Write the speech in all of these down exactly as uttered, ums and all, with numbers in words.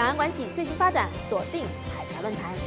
两岸关系最新发展，锁定海峡论坛。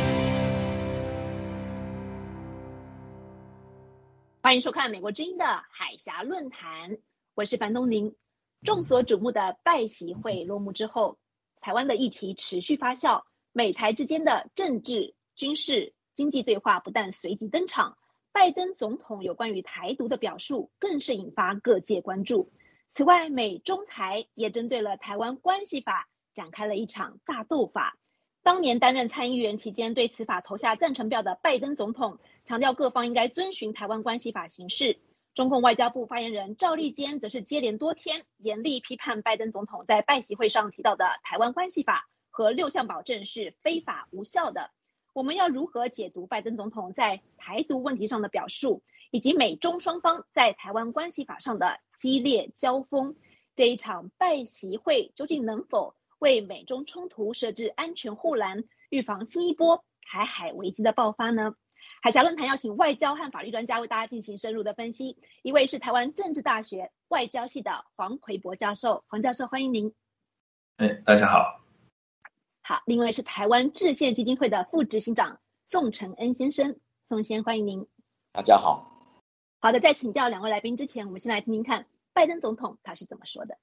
欢迎收看美国之音的海峡论坛，我是樊东宁。众所瞩目的拜习会落幕之后，台湾的议题持续发酵，美台之间的政治、军事、经济对话不但随即登场，拜登总统有关于台独的表述更是引发各界关注。此外，美中台也针对了台湾关系法展开了一场大斗法。当年担任参议员期间对此法投下赞成票的拜登总统强调各方应该遵循台湾关系法行事。中共外交部发言人赵立坚则是接连多天严厉批判拜登总统在拜习会上提到的台湾关系法和六项保证是非法无效的。我们要如何解读拜登总统在台独问题上的表述，以及美中双方在台湾关系法上的激烈交锋？这一场拜习会究竟能否为美中冲突设置安全护栏，预防新一波台海危机的爆发呢？海峡论坛邀请外交和法律专家为大家进行深入的分析。一位是台湾政治大学外交系的黄奎博教授，黄教授欢迎您。 哎，大家好。 好，另外是台湾制宪基金会的副执行长宋承恩先生，宋先欢迎您。 大家好。 好的，在请教两位来宾之前，我们先来听听看拜登总统他是怎么说的。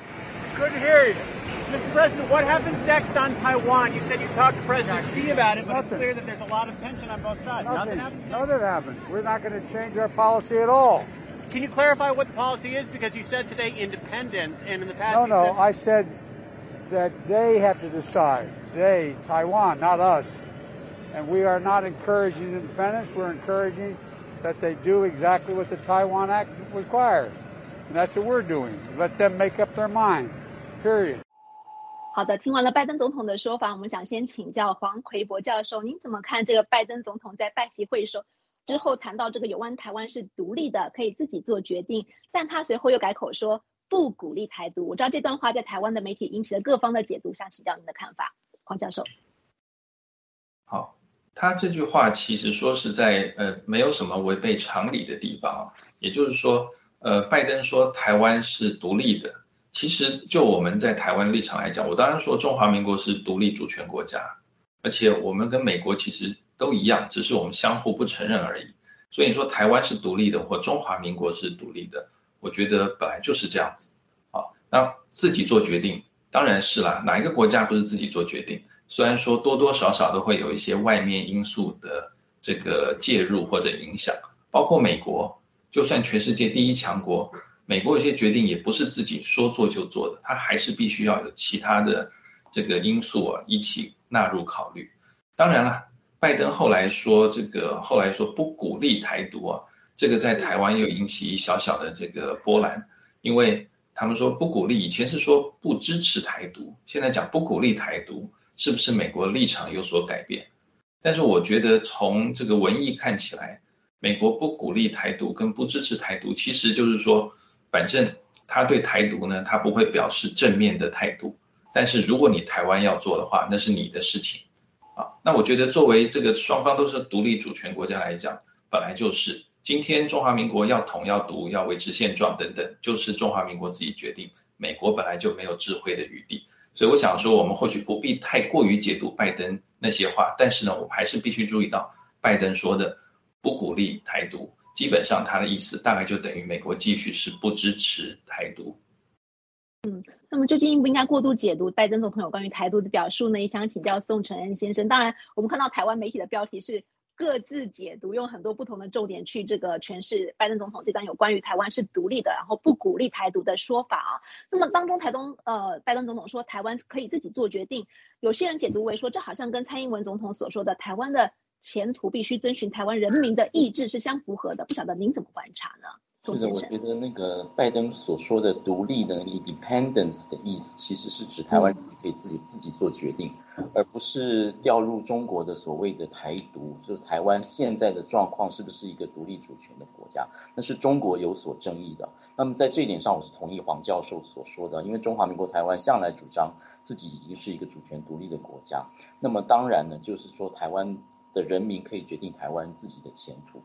Good to hear you. Mister President, what happens next on Taiwan? You said you talked to President Xi about it, but it's clear that there's a lot of tension on both sides. Nothing, Nothing happens? Nothing happens. We're not going to change our policy at all. Can you clarify what the policy is? Because you said today independence, and in the past No, you no, said... I said that they have to decide. They, Taiwan, not us. And we are not encouraging independence. We're encouraging that they do exactly what the Taiwan Act requires. And that's what we're doing. Let them make up their mind, period. 好的，听完了拜登总统的说法，我们想先请教黄奎博教授，您怎么看这个拜登总统在拜习会时之后谈到这个有关台湾是独立的，可以自己做决定，但他随后又改口说不鼓励台独。我知道这段话在台湾的媒体引起了各方的解读，想请教您的看法，黄教授。 好，他这句话其实说是在呃没有什么违背常理的地方，也就是说，呃，拜登说台湾是独立的。其实就我们在台湾立场来讲，我当然说中华民国是独立主权国家，而且我们跟美国其实都一样，只是我们相互不承认而已。所以你说台湾是独立的或中华民国是独立的，我觉得本来就是这样子。好，那自己做决定当然是啦，哪一个国家不是自己做决定？虽然说多多少少都会有一些外面因素的这个介入或者影响，包括美国，就算全世界第一强国，美国有些决定也不是自己说做就做的，它还是必须要有其他的这个因素啊一起纳入考虑。当然了，拜登后来说这个后来说不鼓励台独啊，这个在台湾又引起一小小的这个波澜，因为他们说不鼓励，以前是说不支持台独，现在讲不鼓励台独，是不是美国立场有所改变？但是我觉得从这个文意看起来，美国不鼓励台独跟不支持台独，其实就是说反正他对台独呢，他不会表示正面的态度，但是如果你台湾要做的话，那是你的事情啊。那我觉得作为这个双方都是独立主权国家来讲，本来就是今天中华民国要统要独要维持现状等等，就是中华民国自己决定，美国本来就没有智慧的余地。所以我想说，我们或许不必太过于解读拜登那些话，但是呢，我们还是必须注意到拜登说的不鼓励台独，基本上他的意思大概就等于美国继续是不支持台独。 嗯，那么究竟应不应该过度解读拜登总统有关于台独的表述呢？也想请教宋承恩先生。当然，我们看到台湾媒体的标题是各自解读，用很多不同的重点去这个诠释拜登总统这段有关于台湾是独立的，然后不鼓励台独的说法啊。那么当中台东呃拜登总统说台湾可以自己做决定，有些人解读为说这好像跟蔡英文总统所说的台湾的前途必须遵循台湾人民的意志是相符合的，不晓得您怎么观察呢？ 是的，我觉得那个拜登所说的独立的 independence 的意思，其实是指台湾可以自己自己做决定，而不是掉入中国的所谓的台独，就是台湾现在的状况是不是一个独立主权的国家，那是中国有所争议的。那么在这一点上，我是同意黄教授所说的，因为中华民国台湾向来主张自己已经是一个主权独立的国家，那么当然呢，就是说台湾的人民可以决定台湾自己的前途。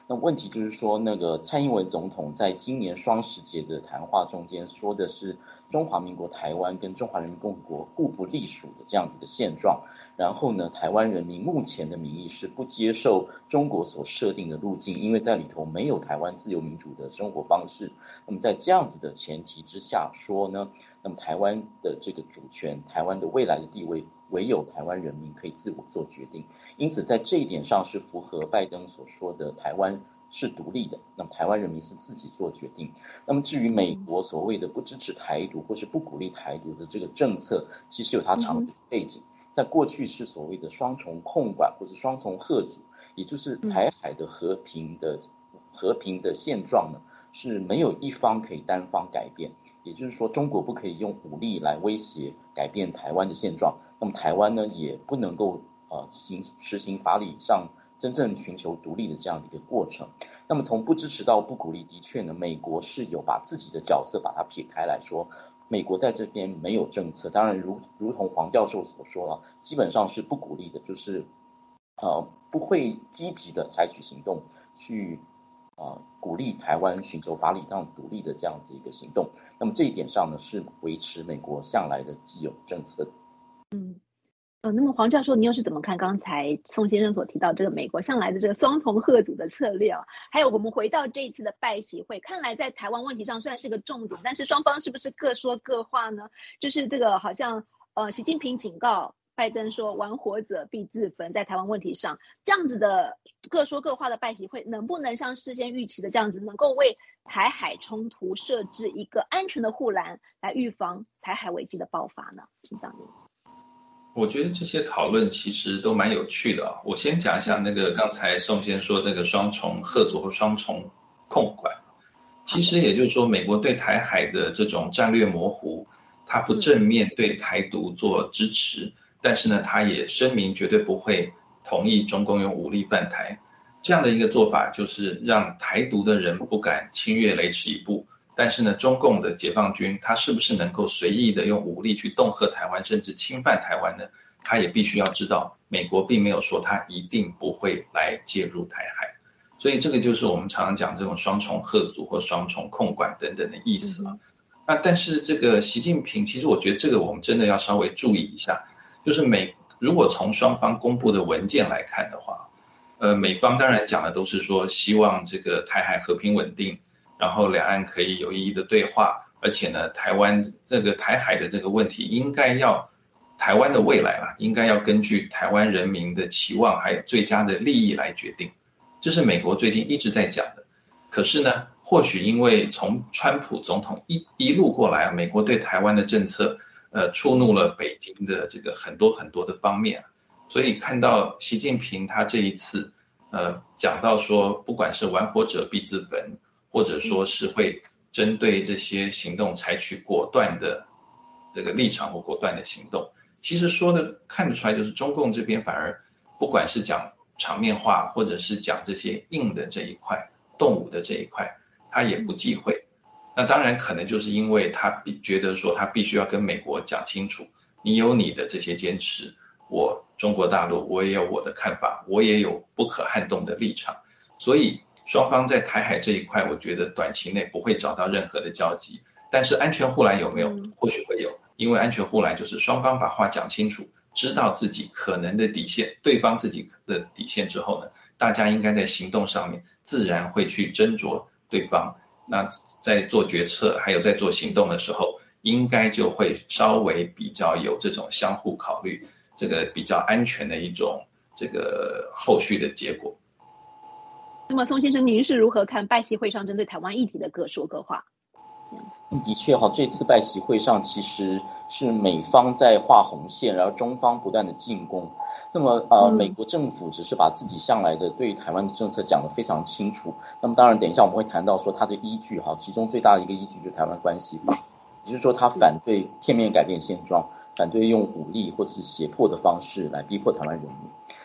那问题就是说，那个蔡英文总统在今年双十节的谈话中间说的是中华民国台湾跟中华人民共和国互不隶属的这样子的现状。然后呢，台湾人民目前的民意是不接受中国所设定的路径，因为在里头没有台湾自由民主的生活方式。那么在这样子的前提之下说呢，那么台湾的这个主权，台湾的未来的地位，唯有台湾人民可以自我做决定。因此在这一点上是符合拜登所说的台湾是独立的，那么台湾人民是自己做决定。那么至于美国所谓的不支持台独或是不鼓励台独的这个政策，其实有它长久的背景。在过去是所谓的双重控管或是双重吓阻，也就是台海的和平的、嗯、和平的现状呢，是没有一方可以单方改变，也就是说中国不可以用武力来威胁改变台湾的现状，那么台湾呢也不能够呃行实行法理上真正寻求独立的这样的一个过程。那么从不支持到不鼓励，的确呢，美国是有把自己的角色把它撇开来说，美国在这边没有政策，当然如如同黄教授所说了，基本上是不鼓励的，就是呃不会积极的采取行动去呃鼓励台湾寻求法理上独立的这样子一个行动。那么这一点上呢，是维持美国向来的既有政策的。 嗯。呃，那么黄教授，你又是怎么看刚才宋先生所提到这个美国向来的这个双重吓阻的策略啊？还有我们回到这一次的拜习会，看来在台湾问题上虽然是个重点，但是双方是不是各说各话呢？就是这个好像呃，习近平警告拜登说玩火者必自焚，在台湾问题上这样子的各说各话的拜习会，能不能像事先预期的这样子，能够为台海冲突设置一个安全的护栏，来预防台海危机的爆发呢？请教您。 我觉得这些讨论其实都蛮有趣的啊。我先讲一下那个刚才宋先生说那个双重吓阻或双重控管。其实也就是说，美国对台海的这种战略模糊，它不正面对台独做支持，但是呢，它也声明绝对不会同意中共用武力犯台。这样的一个做法，就是让台独的人不敢侵越雷池一步。但是呢，中共的解放军他是不是能够随意的用武力去恫吓台湾，甚至侵犯台湾呢？他也必须要知道，美国并没有说他一定不会来介入台海。所以这个就是我们常常讲这种双重吓阻或双重控管等等的意思啊。嗯、那但是这个习近平，其实我觉得这个我们真的要稍微注意一下，就是美如果从双方公布的文件来看的话，呃，美方当然讲的都是说希望这个台海和平稳定。然后两岸可以有意义的对话，而且呢，台湾这个台海的这个问题应该要台湾的未来啦，应该要根据台湾人民的期望还有最佳的利益来决定，这是美国最近一直在讲的。可是呢，或许因为从川普总统一一路过来啊，美国对台湾的政策，呃，触怒了北京的这个很多很多的方面，所以看到习近平他这一次，呃，讲到说，不管是玩火者必自焚。或者说是会针对这些行动采取果断的这个立场或果断的行动，其实说的看得出来，就是中共这边反而不管是讲场面话，或者是讲这些硬的这一块、动武的这一块，他也不忌讳。那当然可能就是因为他觉得说他必须要跟美国讲清楚，你有你的这些坚持，我中国大陆我也有我的看法，我也有不可撼动的立场，所以。双方在台海这一块，我觉得短期内不会找到任何的交集，但是安全护栏有没有？或许会有，因为安全护栏就是双方把话讲清楚，知道自己可能的底线，对方自己的底线之后呢，大家应该在行动上面自然会去斟酌对方。那在做决策还有在做行动的时候，应该就会稍微比较有这种相互考虑，这个比较安全的一种这个后续的结果。 那么宋先生，您是如何看拜习会上针对台湾议题的各说各话？ 的确哈，这次拜习会上其实是美方在画红线，然后中方不断的进攻。那么呃，美国政府只是把自己向来的对台湾的政策讲得非常清楚。那么当然，等一下我们会谈到说它的依据哈，其中最大的一个依据就是台湾关系法，也就是说它反对片面改变现状，反对用武力或是胁迫的方式来逼迫台湾人民。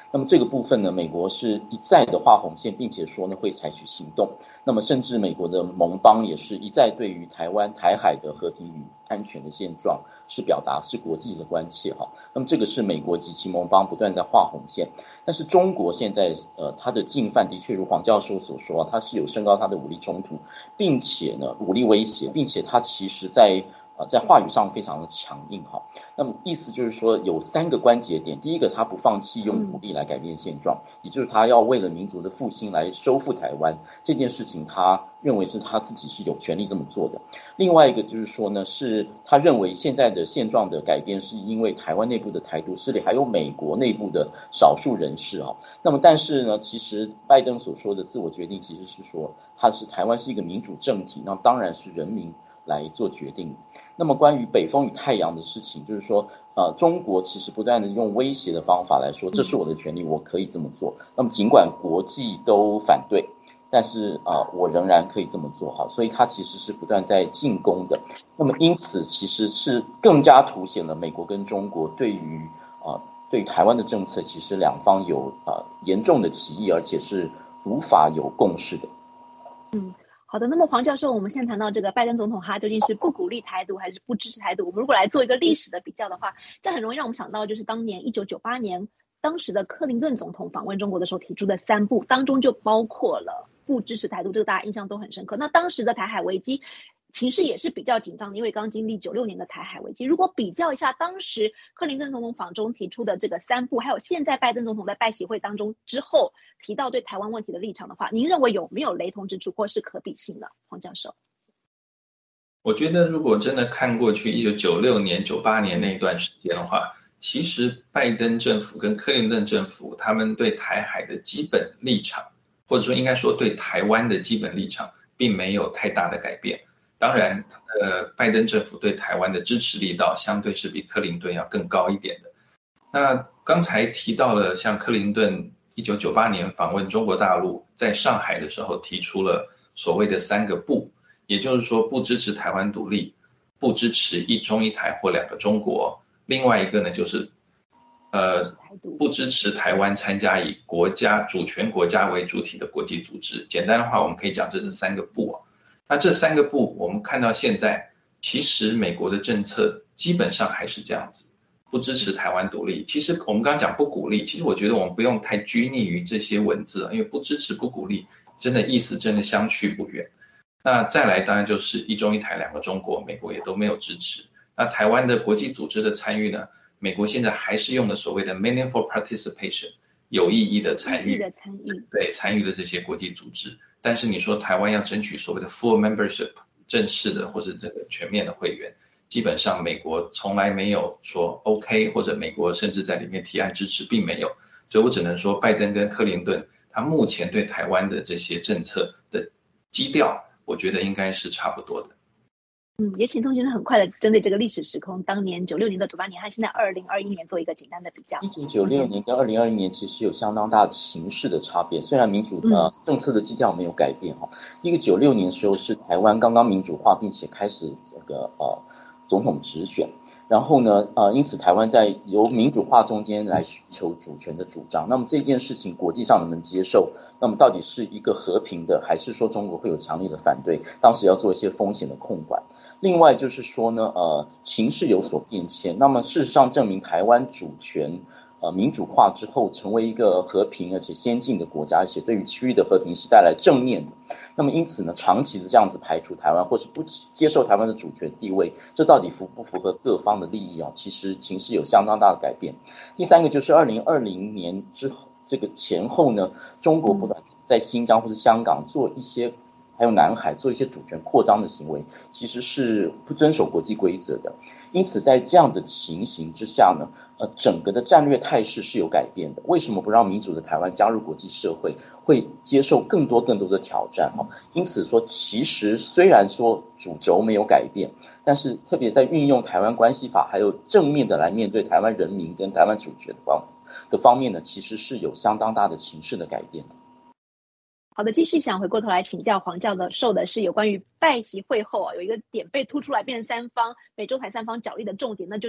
那么这个部分呢，美国是一再的画红线，并且说呢会采取行动。那么甚至美国的盟邦也是一再对于台湾台海的和平与安全的现状是表达是国际的关切哈。那么这个是美国及其盟邦不断在画红线，但是中国现在呃它的进犯的确如黄教授所说，它是有升高它的武力冲突，并且呢武力威胁，并且它其实在呃在话语上非常的强硬哈。那么意思就是说有三个关节点，第一个他不放弃用武力来改变现状，也就是他要为了民族的复兴来收复台湾这件事情，他认为是他自己是有权利这么做的。另外一个就是说呢，是他认为现在的现状的改变是因为台湾内部的台独势力，还有美国内部的少数人士啊。那么但是呢，其实拜登所说的自我决定其实是说，他是台湾是一个民主政体，那当然是人民来做决定。那么关于北风与太阳的事情，就是说呃，中国其实不断的用威胁的方法来说，这是我的权利，我可以这么做。那么尽管国际都反对，但是啊、呃，我仍然可以这么做哈，所以它其实是不断在进攻的。那么因此其实是更加凸显了美国跟中国对于啊、呃、对于台湾的政策，其实两方有啊、呃、严重的歧义，而且是无法有共识的。 嗯。好的，那么黄教授，我们现在谈到这个拜登总统，他究竟是不鼓励台独还是不支持台独？我们如果来做一个历史的比较的话，这很容易让我们想到，就是当年一九九八年，当时的克林顿总统访问中国的时候提出的三不，当中就包括了不支持台独，这个大家印象都很深刻。那当时的台海危机情势也是比较紧张的，因为刚经历九六年的台海危机。如果比较一下当时克林顿总统访中提出的这个三不，还有现在拜登总统在拜习会当中之后提到对台湾问题的立场的话，您认为有没有雷同之处或是可比性呢？黄教授。 我觉得如果真的看过去一九九六年九八年那一段时间的话，其实拜登政府跟克林顿政府他们对台海的基本立场，或者说应该说对台湾的基本立场并没有太大的改变。当然呃，拜登政府对台湾的支持力道相对是比克林顿要更高一点的。那刚才提到了像克林顿一九九八年访问中国大陆，在上海的时候提出了所谓的三个不，也就是说不支持台湾独立，不支持一中一台或两个中国，另外一个呢就是呃不支持台湾参加以国家主权国家为主体的国际组织。简单的话我们可以讲这是三个不啊。那这三个不我们看到现在其实美国的政策基本上还是这样子，不支持台湾独立。其实我们刚刚讲不鼓励，其实我觉得我们不用太拘泥于这些文字，因为不支持不鼓励真的意思真的相去不远。那再来当然就是一中一台两个中国，美国也都没有支持。那台湾的国际组织的参与呢，美国现在还是用的所谓的 meaningful participation， 有意义的参与， 有意义的参与， 对，参与的这些国际组织。但是你说台湾要争取所谓的 full membership， 正式的或者这个全面的会员，基本上美国从来没有说 OK， 或者美国甚至在里面提案支持，并没有。所以我只能说拜登跟克林顿他目前对台湾的这些政策的基调，我觉得应该是差不多的。 嗯，也请宋先生很快的针对这个历史时空，当年九六年的九八年和现在二零二一年做一个简单的比较。 一九九六年跟二零二一年其实有相当大的形势的差别，虽然民主呃政策的基调没有改变哈。一个九六年的时候是台湾刚刚民主化，并且开始这个呃总统直选，然后呢呃因此台湾在由民主化中间来寻求主权的主张。那么这件事情国际上能不能接受？那么到底是一个和平的，还是说中国会有强烈的反对？当时要做一些风险的控管。另外就是说呢，呃，情势有所变迁。那么事实上证明，台湾主权呃民主化之后，成为一个和平而且先进的国家，而且对于区域的和平是带来正面的。那么因此呢，长期的这样子排除台湾，或是不接受台湾的主权地位，这到底符不符合各方的利益啊？其实情势有相当大的改变。第三个就是二零二零年之后，这个前后呢，中国不断在新疆或是香港做一些，还有南海做一些主权扩张的行为，其实是不遵守国际规则的。因此在这样的情形之下呢，呃，整个的战略态势是有改变的。为什么不让民主的台湾加入国际社会，会接受更多更多的挑战？因此说，其实虽然说主轴没有改变，但是特别在运用台湾关系法，还有正面的来面对台湾人民跟台湾主权的方的方面呢，其实是有相当大的情势的改变的。 好的，继续想回过头来请教黄教授的是有关于拜习会后啊，有一个点被突出来变成三方美中台三方角力的重点，那就是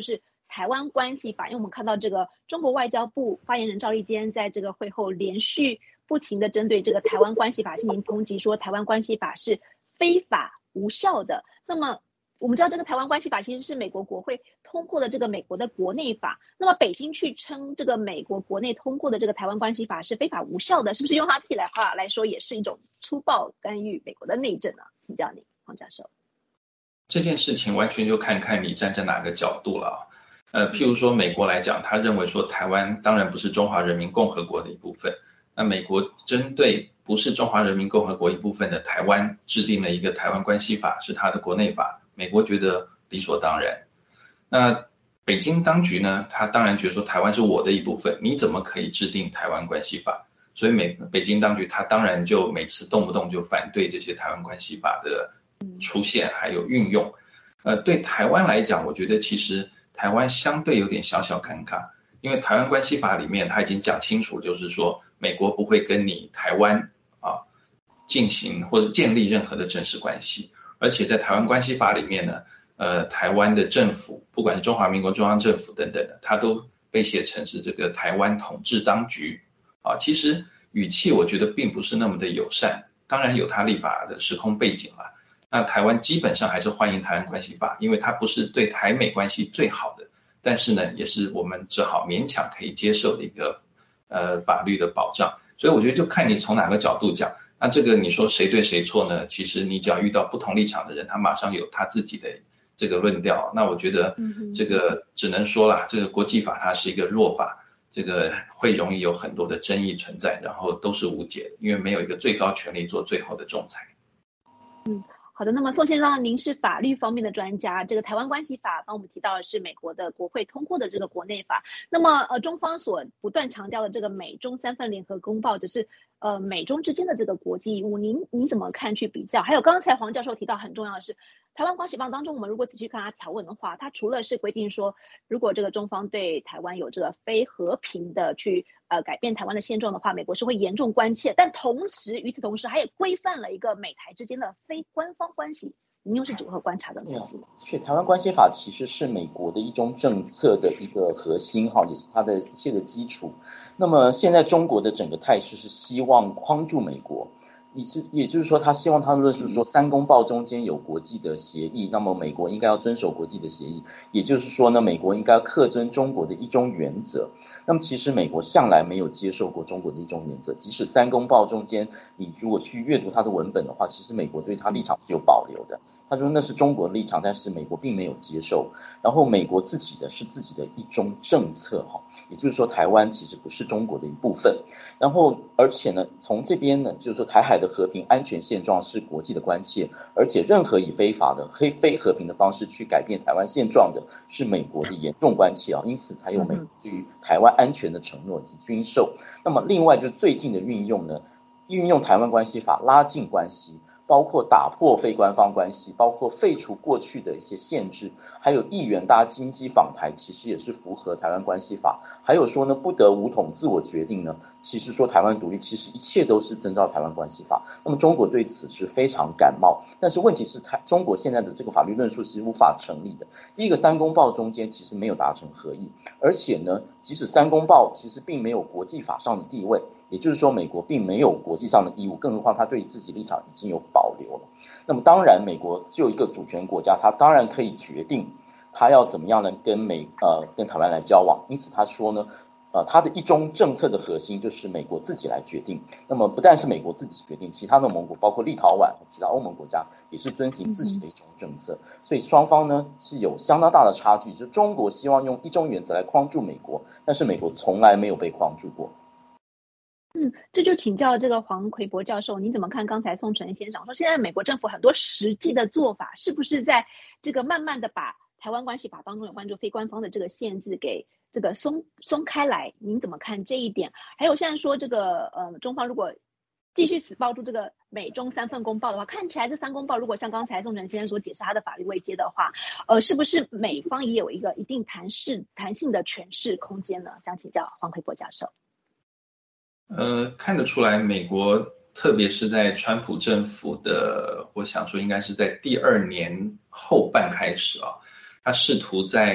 台湾关系法，因为我们看到这个中国外交部发言人赵立坚在这个会后连续不停的针对这个台湾关系法进行抨击，说台湾关系法是非法无效的。那么我们知道这个台湾关系法其实是美国国会通过的这个美国的国内法，那么北京去称这个美国国内通过的这个台湾关系法是非法无效的，是不是用他自己来话来说也是一种粗暴干预美国的内政呢？请教您，黄教授。 这件事情完全就看看你站在哪个角度了啊。呃，譬如说美国来讲，他认为说台湾当然不是中华人民共和国的一部分，那美国针对不是中华人民共和国一部分的台湾制定了一个台湾关系法，是他的国内法，美国觉得理所当然。那北京当局呢，他当然觉得说台湾是我的一部分，你怎么可以制定台湾关系法？所以美北京当局他当然就每次动不动就反对这些台湾关系法的出现还有运用。呃，对台湾来讲，我觉得其实台湾相对有点小小尴尬，因为台湾关系法里面他已经讲清楚，就是说美国不会跟你台湾啊进行或者建立任何的正式关系，而且在台湾关系法里面呢，呃，台湾的政府，不管是中华民国中央政府等等的，它都被写成是这个台湾统治当局啊。其实语气我觉得并不是那么的友善，当然有它立法的时空背景啦。那台湾基本上还是欢迎台湾关系法，因为它不是对台美关系最好的，但是呢，也是我们只好勉强可以接受的一个呃法律的保障。所以我觉得就看你从哪个角度讲。那这个你说谁对谁错呢？其实你只要遇到不同立场的人，他马上有他自己的这个论调。那我觉得这个只能说啦，这个国际法它是一个弱法，这个会容易有很多的争议存在，然后都是无解，因为没有一个最高权力做最后的仲裁。 嗯。好的，那么宋先生，您是法律方面的专家，这个台湾关系法刚我们提到的是美国的国会通过的这个国内法，那么呃中方所不断强调的这个美中三份联合公报，只是呃美中之间的这个国际义务，您您怎么看去比较？还有刚才黄教授提到很重要的是台湾关系法当中，我们如果仔细看它条文的话，它除了是规定说如果这个中方对台湾有这个非和平的去呃改变台湾的现状的话，美国是会严重关切，但同时与此同时，它也规范了一个美台之间的非官方关系。您又是如何观察的关系？ 所以台湾关系法其实是美国的一中政策的一个核心哈，也是它的一切的基础。那么现在中国的整个态势是希望框住美国，也是也就是说，他希望他的论述说三公报中间有国际的协议，那么美国应该要遵守国际的协议，也就是说呢，美国应该要恪遵中国的一中原则。那么其实美国向来没有接受过中国的一中原则，即使三公报中间你如果去阅读它的文本的话，其实美国对它立场是有保留的，他说那是中国的立场，但是美国并没有接受。然后美国自己的是自己的一中政策，也就是说台湾其实不是中国的一部分。然后而且呢，从这边呢，就是说台海的和平安全现状是国际的关切，而且任何以非法的非非和平的方式去改变台湾现状的是美国的严重关切啊，因此才有美国对于台湾安全的承诺及军售。那么另外就是最近的运用呢，运用台湾关系法拉近关系，包括打破非官方关系，包括废除过去的一些限制，还有议员搭经济访台，其实也是符合台湾关系法。还有说呢，不得武统自我决定呢，其实说台湾独立，其实一切都是遵照台湾关系法。那么中国对此是非常感冒，但是问题是台中国现在的这个法律论述是无法成立的。第一个三公报中间其实没有达成合议，而且呢，即使三公报其实并没有国际法上的地位，也就是说美国并没有国际上的义务，更何况他对自己立场已经有保留了。那么当然美国就一个主权国家，他当然可以决定他要怎么样呢跟美呃跟台湾来交往，因此他说呢呃他的一中政策的核心就是美国自己来决定。那么不但是美国自己决定，其他的盟国包括立陶宛其他欧盟国家也是遵循自己的一中政策，所以双方呢是有相当大的差距，就是中国希望用一中原则来框住美国，但是美国从来没有被框住过。 嗯，这就请教这个黄奎博教授，您怎么看刚才宋承先生说，现在美国政府很多实际的做法，是不是在这个慢慢的把台湾关系法当中有关注非官方的这个限制给这个松松开来？您怎么看这一点？还有现在说这个呃中方如果继续死抱住这个美中三份公报的话，看起来这三公报如果像刚才宋承先生所解释他的法律位阶的话，呃，是不是美方也有一个一定弹性弹性的诠释空间呢？想请教黄奎博教授。 呃，看得出来，美国特别是在川普政府的，我想说应该是在第二年后半开始啊，他试图在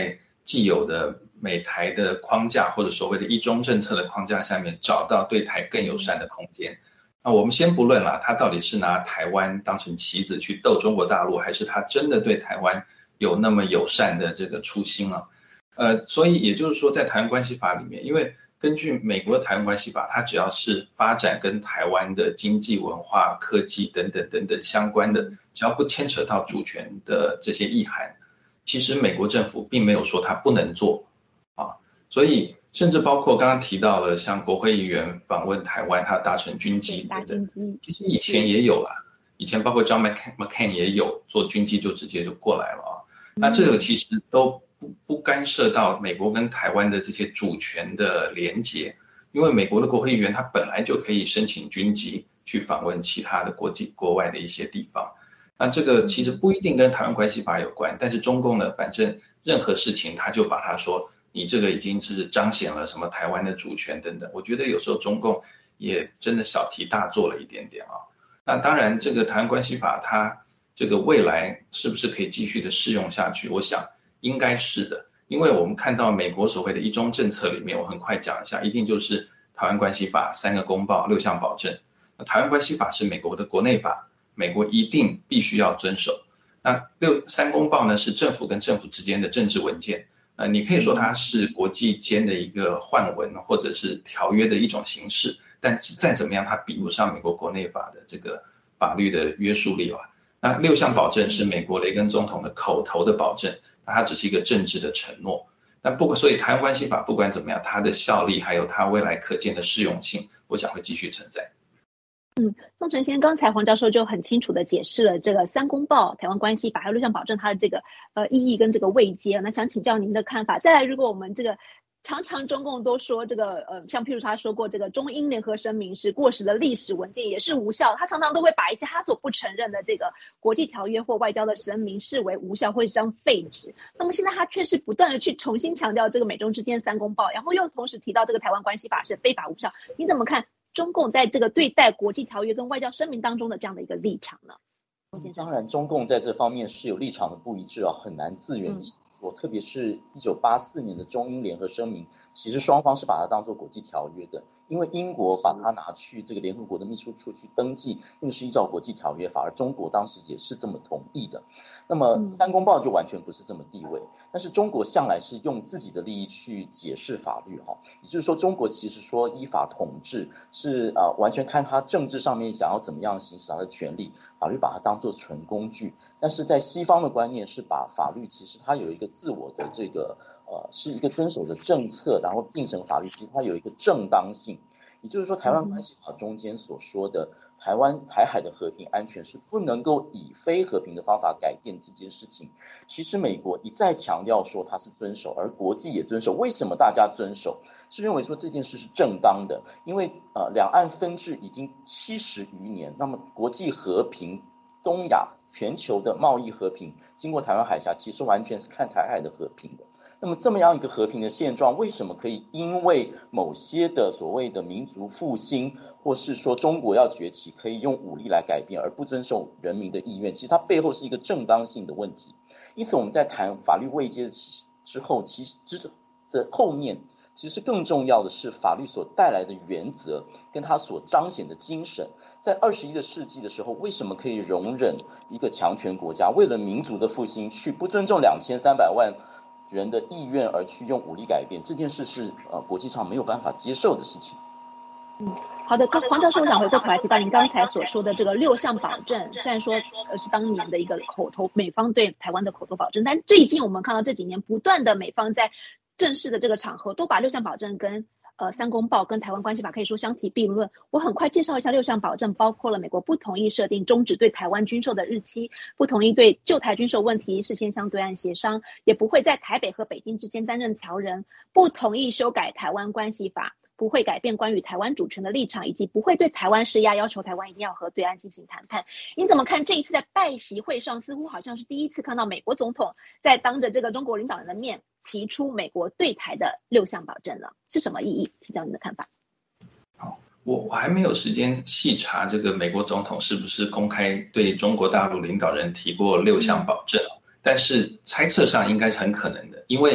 既有的美台的框架或者所谓的一中政策的框架下面找到对台更友善的空间。那我们先不论啦，他到底是拿台湾当成棋子去斗中国大陆，还是他真的对台湾有那么友善的这个初心啊？呃，所以也就是说，在台湾关系法里面，因为根据美国的台湾关系法，它只要是发展跟台湾的经济、文化、科技等等等等相关的，只要不牵扯到主权的这些意涵，其实美国政府并没有说它不能做啊。所以甚至包括刚刚提到了像国会议员访问台湾，他搭乘军机等等，其实以前也有啦，以前包括 John McCain 也有坐军机就直接就过来了啊。那这个其实都不不干涉到美国跟台湾的这些主权的连结，因为美国的国会议员他本来就可以申请军机去访问其他的国际国外的一些地方。那这个其实不一定跟台湾关系法有关，但是中共呢，反正任何事情他就把它说你这个已经是彰显了什么台湾的主权等等。我觉得有时候中共也真的小题大做了一点点啊。那当然这个台湾关系法它这个未来是不是可以继续的适用下去，我想应该是的，因为我们看到美国所谓的一中政策里面，我很快讲一下，一定就是台湾关系法三个公报六项保证。那台湾关系法是美国的国内法，美国一定必须要遵守。那六三公报呢是政府跟政府之间的政治文件，呃，你可以说它是国际间的一个换文或者是条约的一种形式，但再怎么样它比不上美国国内法的这个法律的约束力了。那六项保证是美国雷根总统的口头的保证，那它只是一个政治的承诺。但不所以台湾关系法不管怎么样，它的效力还有它未来可见的适用性，我想会继续存在。 嗯，宋承宪刚才黄教授就很清楚的解释了这个三公报、台湾关系法还有六项保证它的这个呃意义跟这个位阶。那想请教您的看法。再来，如果我们这个常常中共都说这个呃，像譬如他说过这个中英联合声明是过时的历史文件，也是无效。他常常都会把一些他所不承认的这个国际条约或外交的声明视为无效或者是张废纸。那么现在他却是不断的去重新强调这个美中之间三公报，然后又同时提到这个台湾关系法是非法无效。你怎么看中共在这个对待国际条约跟外交声明当中的这样的一个立场呢？ 当然中共在这方面是有立场的不一致啊，很难自圆其说、嗯、特别是一九八四年的中英联合声明，其实双方是把它当作国际条约的，因为英国把它拿去这个联合国的秘书处去登记，那是依照国际条约法，而中国当时也是这么同意的。那么三公报就完全不是这么地位，但是中国向来是用自己的利益去解释法律哈，也就是说中国其实说依法统治是呃完全看他政治上面想要怎么样行使他的权利，法律把它当作纯工具。但是在西方的观念是把法律其实它有一个自我的这个呃是一个遵守的政策，然后定成法律，其实它有一个正当性。也就是说台湾关系法中间所说的台湾台海的和平安全是不能够以非和平的方法改变这件事情，其实美国一再强调说它是遵守，而国际也遵守。为什么大家遵守？是认为说这件事是正当的，因为呃两岸分治已经七十余年，那么国际和平、东亚全球的贸易和平，经过台湾海峡其实完全是看台海的和平的。那么这么样一个和平的现状，为什么可以因为某些的所谓的民族复兴，或是说中国要崛起，可以用武力来改变，而不遵守人民的意愿？其实它背后是一个正当性的问题。因此我们在谈法律位阶之后，其实这后面其实更重要的是法律所带来的原则跟它所彰显的精神。在二十一个世纪的时候，为什么可以容忍一个强权国家为了民族的复兴去不尊重两千三百万人的意愿而去用武力改变？这件事是呃国际上没有办法接受的事情。 嗯，好的，黄教授，我想回过头来提到您刚才所说的这个六项保证，虽然说呃是当年的一个口头美方对台湾的口头保证，但最近我们看到这几年不断的美方在正式的这个场合都把六项保证跟呃三公报跟台湾关系法可以说相提并论。我很快介绍一下六项保证，包括了美国不同意设定终止对台湾军售的日期，不同意对就台军售问题事先向对岸协商，也不会在台北和北京之间担任调人，不同意修改台湾关系法，不会改变关于台湾主权的立场，以及不会对台湾施压，要求台湾一定要和对岸进行谈判。您怎么看这一次在拜习会上，似乎好像是第一次看到美国总统在当着这个中国领导人的面提出美国对台的六项保证呢？是什么意义？请教您的看法。 好，我我还没有时间细查这个美国总统是不是公开对中国大陆领导人提过六项保证，但是猜测上应该是很可能的，因为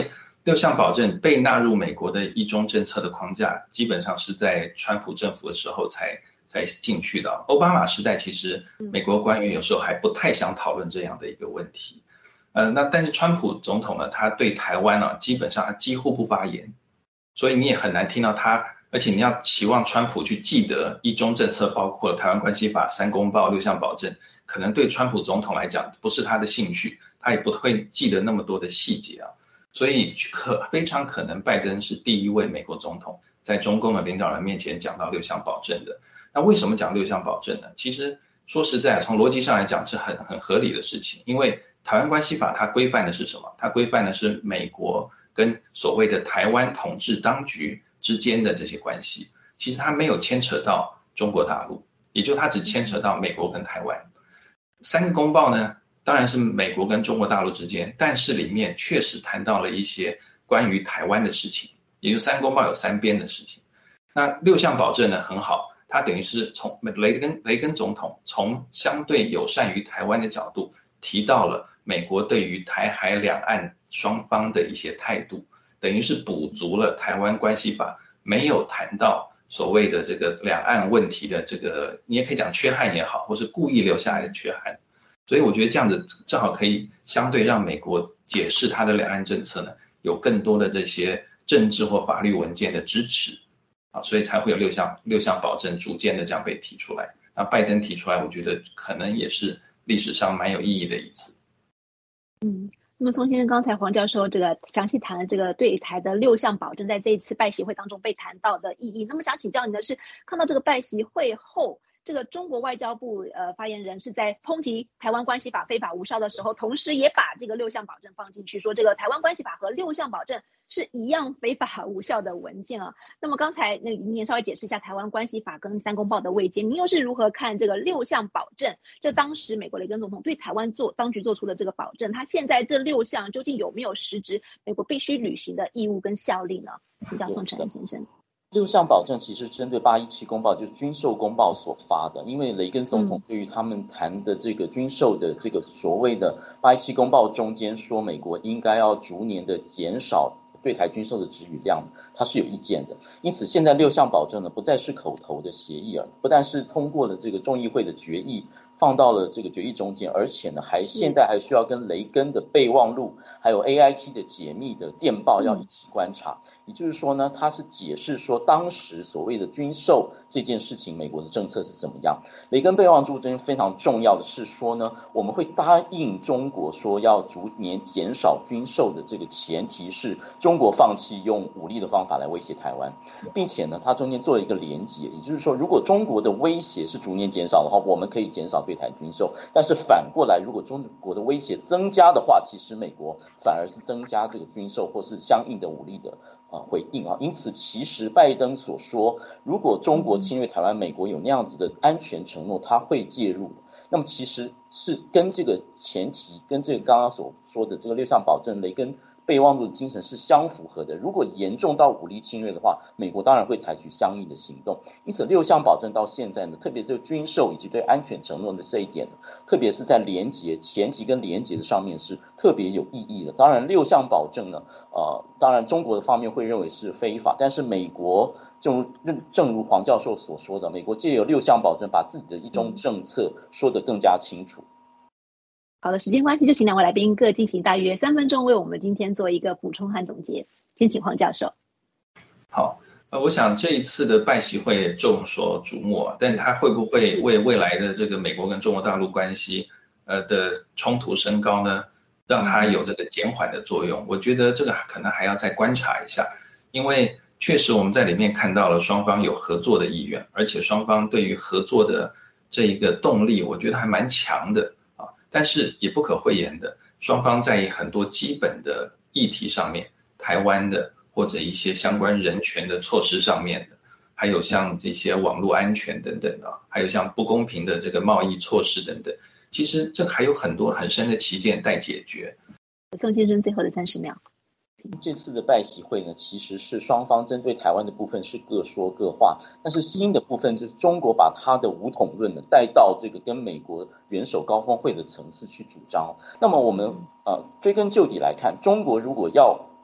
六项保证被纳入美国的一中政策的框架，基本上是在川普政府的时候才才进去的。奥巴马时代其实美国官员有时候还不太想讨论这样的一个问题。呃，那但是川普总统呢，他对台湾啊，基本上他几乎不发言，所以你也很难听到他，而且你要期望川普去记得一中政策，包括台湾关系法、三公报、六项保证，可能对川普总统来讲不是他的兴趣，他也不会记得那么多的细节啊。所以可非常可能拜登是第一位美国总统在中共的领导人面前讲到六项保证的。那为什么讲六项保证呢？其实说实在，从逻辑上来讲是很很合理的事情，因为台湾关系法它规范的是什么？它规范的是美国跟所谓的台湾统治当局之间的这些关系，其实它没有牵扯到中国大陆，也就它只牵扯到美国跟台湾。三个公报呢，当然是美国跟中国大陆之间，但是里面确实谈到了一些关于台湾的事情，也就三公报有三边的事情。那六项保证呢很好，它等于是从雷根雷根总统从相对友善于台湾的角度提到了美国对于台海两岸双方的一些态度，等于是补足了台湾关系法没有谈到所谓的这个两岸问题的这个，你也可以讲缺憾也好，或是故意留下来的缺憾。所以我觉得这样子正好可以相对让美国解释它的两岸政策呢，有更多的这些政治或法律文件的支持啊，所以才会有六项六项保证逐渐的这样被提出来。那拜登提出来，我觉得可能也是历史上蛮有意义的一次。 嗯，那么宋先生刚才黄教授这个详细谈了这个对台的六项保证在这一次拜习会当中被谈到的意义。那么想请教您的是，看到这个拜习会后，这个中国外交部呃发言人是在抨击台湾关系法非法无效的时候，同时也把这个六项保证放进去，说这个台湾关系法和六项保证是一样非法无效的文件啊。那么刚才那您也稍微解释一下台湾关系法跟三公报的位阶，您又是如何看这个六项保证？这当时美国雷根总统对台湾做当局做出的这个保证，他现在这六项究竟有没有实质美国必须履行的义务跟效力呢？请教宋承恩先生。 六项保证其实针对八一七公报，就是军售公报所发的，因为雷根总统对于他们谈的这个军售的这个所谓的八一七公报中间说美国应该要逐年的减少对台军售的支语量，他是有意见的。因此现在六项保证呢不再是口头的协议了，不但是通过了这个众议会的决议放到了这个决议中间，而且呢还现在还需要跟雷根的备忘录还有 A I T 的解密的电报要一起观察。也就是说呢，他是解释说当时所谓的军售这件事情，美国的政策是怎么样。雷根备忘录中非常重要的是说呢，我们会答应中国说要逐年减少军售的这个前提是中国放弃用武力的方法来威胁台湾，并且呢，它中间做了一个连结，也就是说，如果中国的威胁是逐年减少的话，我们可以减少对台军售；但是反过来，如果中国的威胁增加的话，其实美国反而是增加这个军售或是相应的武力的。啊，回应啊，因此其实拜登所说，如果中国侵略台湾，美国有那样子的安全承诺，他会介入。那么其实是跟这个前提，跟这个刚刚所说的这个六项保证、雷根备忘录的精神是相符合的。如果严重到武力侵略的话，美国当然会采取相应的行动。因此，六项保证到现在呢，特别是军售以及对安全承诺的这一点，特别是在连结前提跟连结的上面是特别有意义的。当然，六项保证呢，呃，当然中国的方面会认为是非法，但是美国正如正如黄教授所说的，美国借由六项保证，把自己的一中政策说得更加清楚。 好的，时间关系，就请两位来宾各进行大约三分钟，为我们今天做一个补充和总结。先请黄教授。 好，呃，我想这一次的拜习会众所瞩目啊，但它会不会为未来的这个美国跟中国大陆关系呃的冲突升高呢，让它有这个减缓的作用？我觉得这个可能还要再观察一下，因为确实我们在里面看到了双方有合作的意愿，而且双方对于合作的这一个动力，我觉得还蛮强的。但是也不可讳言的，双方在很多基本的议题上面，台湾的或者一些相关人权的措施上面的，还有像这些网络安全等等的，还有像不公平的这个贸易措施等等，其实这还有很多很深的旗舰待解决。 宋先生最后的三十秒。 这次的拜习会呢，其实是双方针对台湾的部分是各说各话，但是新的部分就是中国把他的武统论呢带到这个跟美国元首高峰会的层次去主张。那么我们呃追根究底来看，中国如果要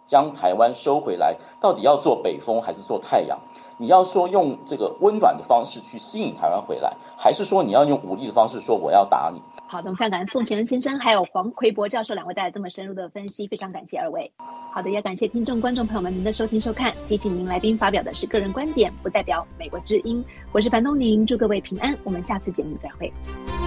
将台湾收回来，到底要做北风还是做太阳？你要说用这个温暖的方式去吸引台湾回来，还是说你要用武力的方式说我要打你？ 好的，我们非常感谢宋乾仁先生还有黄奎博教授两位带来这么深入的分析，非常感谢二位。好的，也感谢听众观众朋友们您的收听收看，提醒您来宾发表的是个人观点，不代表美国之音。我是樊东宁，祝各位平安，我们下次节目再会。